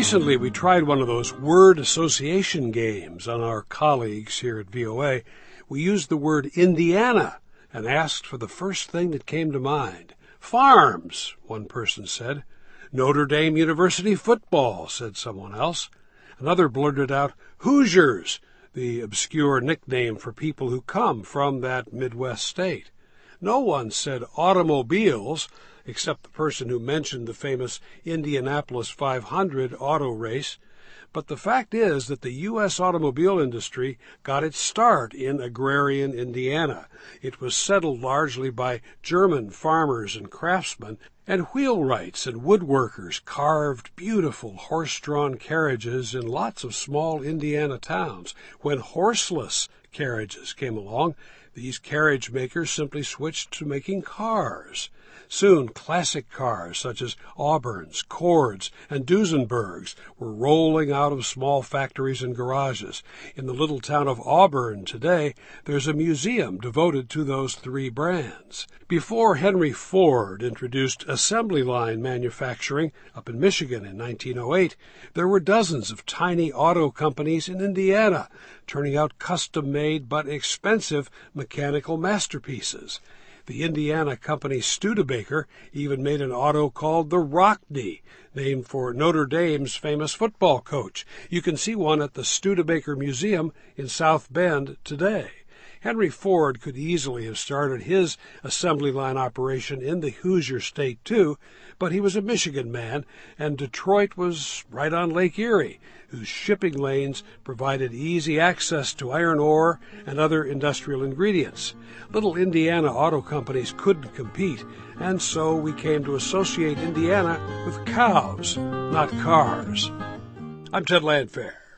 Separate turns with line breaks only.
Recently, we tried one of those word association games on our colleagues here at VOA. We used the word Indiana and asked for the first thing that came to mind. Farms, one person said. Notre Dame University football, said someone else. Another blurted out, Hoosiers, the obscure nickname for people who come from that Midwest state. No one said automobiles, except the person who mentioned the famous Indianapolis 500 auto race. But the fact is that the U.S. automobile industry got its start in agrarian Indiana. It was settled largely by German farmers and craftsmen, and wheelwrights and woodworkers carved beautiful horse-drawn carriages in lots of small Indiana towns. When horseless carriages came along, these carriage makers simply switched to making cars. Soon, classic cars such as Auburns, Cords, and Duesenbergs were rolling out of small factories and garages. In the little town of Auburn today, there's a museum devoted to those three brands. Before Henry Ford introduced assembly line manufacturing up in Michigan in 1908, there were dozens of tiny auto companies in Indiana, turning out custom-made but expensive mechanical masterpieces. The Indiana company Studebaker even made an auto called the Rockne, named for Notre Dame's famous football coach. You can see one at the Studebaker Museum in South Bend today. Henry Ford could easily have started his assembly line operation in the Hoosier State too, but he was a Michigan man, and Detroit was right on Lake Erie, whose shipping lanes provided easy access to iron ore and other industrial ingredients. Little Indiana auto companies couldn't compete, and so we came to associate Indiana with cows, not cars. I'm Ted Landfair.